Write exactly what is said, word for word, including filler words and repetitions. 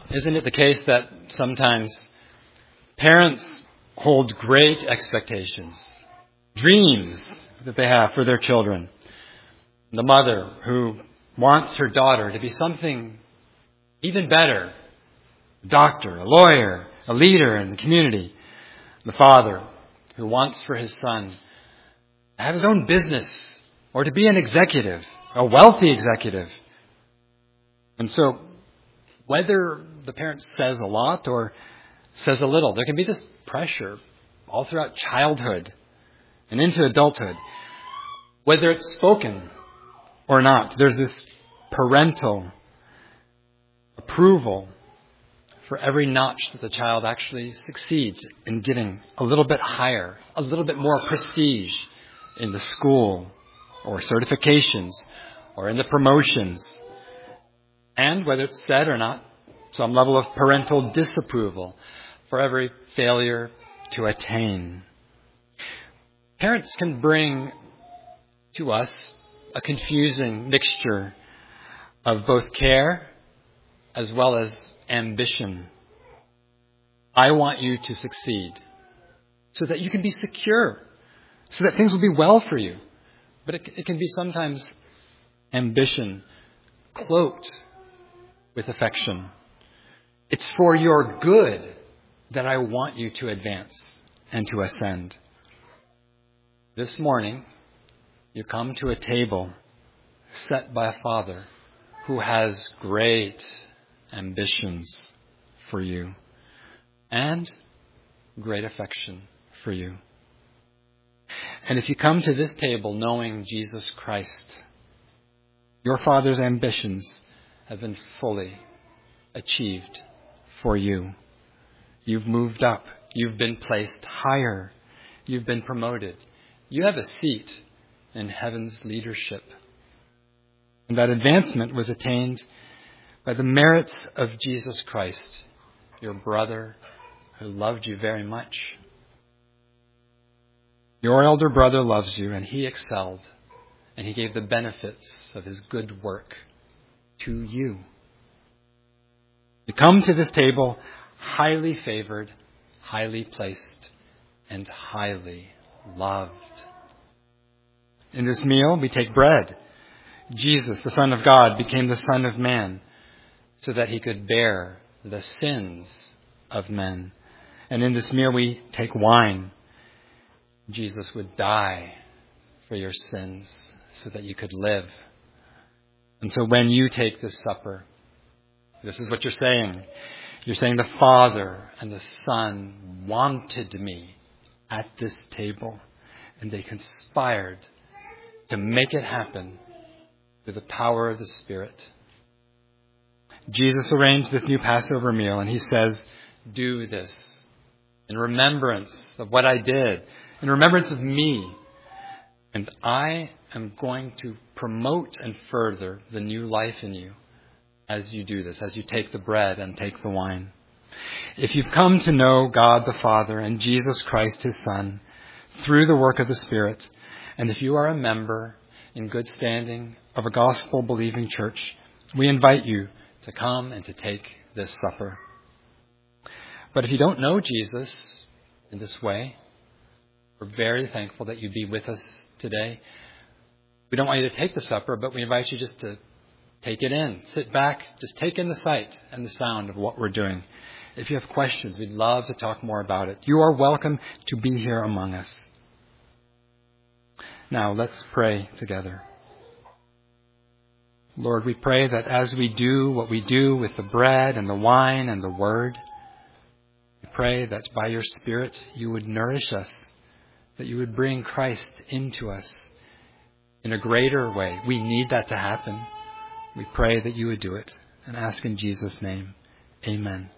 Isn't it the case that sometimes parents hold great expectations, dreams that they have for their children? The mother who wants her daughter to be something even better, a doctor, a lawyer, a leader in the community. The father who wants for his son to have his own business or to be an executive, a wealthy executive. And so whether the parent says a lot or says a little, there can be this pressure all throughout childhood and into adulthood. Whether it's spoken or not, there's this parental approval for every notch that the child actually succeeds in getting a little bit higher, a little bit more prestige in the school or certifications or in the promotions. And whether it's said or not, some level of parental disapproval for every failure to attain. Parents can bring to us a confusing mixture of both care as well as ambition. I want you to succeed so that you can be secure, so that things will be well for you. But it, it can be sometimes ambition cloaked with affection. It's for your good that I want you to advance and to ascend. This morning, you come to a table set by a Father who has great ambitions for you and great affection for you. And if you come to this table knowing Jesus Christ, your Father's ambitions have been fully achieved for you. You've moved up. You've been placed higher. You've been promoted. You have a seat in heaven's leadership. And that advancement was attained by the merits of Jesus Christ, your brother who loved you very much. Your elder brother loves you, and he excelled, and he gave the benefits of his good work to you. You come to this table highly favored, highly placed, and highly loved. In this meal, we take bread. Jesus, the Son of God, became the Son of Man so that he could bear the sins of men. And in this meal, we take wine. Jesus would die for your sins so that you could live. And so when you take this supper, this is what you're saying. You're saying the Father and the Son wanted me at this table, and they conspired to make it happen through the power of the Spirit. Jesus arranged this new Passover meal, and he says, do this in remembrance of what I did, in remembrance of me. And I am going to promote and further the new life in you as you do this, as you take the bread and take the wine. If you've come to know God the Father and Jesus Christ, his Son, through the work of the Spirit, and if you are a member in good standing of a gospel-believing church, we invite you to come and to take this supper. But if you don't know Jesus in this way, we're very thankful that you be with us today. We don't want you to take the supper, but we invite you just to take it in. Sit back, just take in the sight and the sound of what we're doing. If you have questions, we'd love to talk more about it. You are welcome to be here among us. Now, let's pray together. Lord, we pray that as we do what we do with the bread and the wine and the word, we pray that by your Spirit you would nourish us, that you would bring Christ into us in a greater way. We need that to happen. We pray that you would do it, and ask in Jesus' name. Amen.